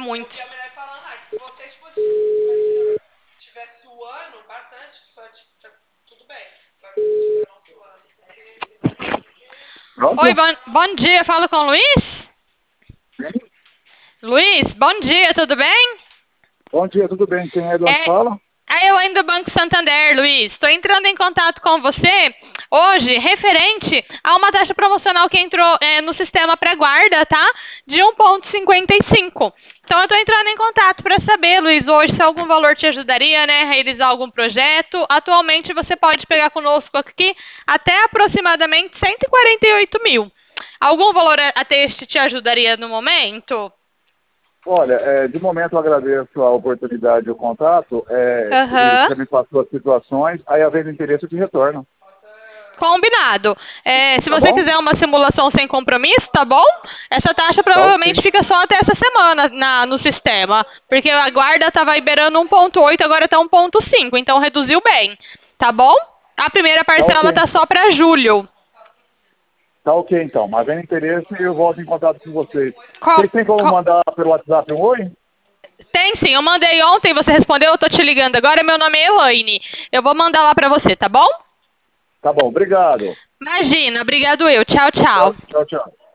muito. Eu vi a mulher falando, se você tipo, estiver suando bastante, tudo bem. Agora se você estiver não suando, Oi, Pronto? bom dia, falo com o Luiz? Luiz, bom dia, tudo bem? Bom dia, tudo bem? Quem é de onde É, fala? eu ainda do Banco Santander, Luiz. Estou entrando em contato com você hoje, referente a uma taxa promocional que entrou no sistema pré-guarda, tá? De 1,55. Então, eu estou entrando em contato para saber, Luiz, hoje se algum valor te ajudaria, né, a realizar algum projeto. Atualmente, você pode pegar conosco aqui até aproximadamente 148 mil. Algum valor até este te ajudaria no momento? Olha, de momento eu agradeço a oportunidade e o contato, e Aham. você me passou as situações, aí havendo interesse eu te retorno, Combinado. Se tá você bom? quiser uma simulação sem compromisso, tá bom? Essa taxa Tá provavelmente ok. fica só até essa semana no sistema. Porque a guarda estava liberando 1,8, agora está 1,5. Então reduziu bem. Tá bom? A primeira Tá parcela ok. tá só para julho. Tá ok então, mas havendo interesse eu volto em contato com vocês. Qual- Vocês têm como qual- mandar pelo WhatsApp um oi? Tem sim, eu mandei ontem, você respondeu, eu tô te ligando agora, meu nome é Elaine. Eu vou mandar lá para você, tá bom? Tá bom, obrigado. Imagina, obrigado eu. Tchau, tchau. Tchau, tchau.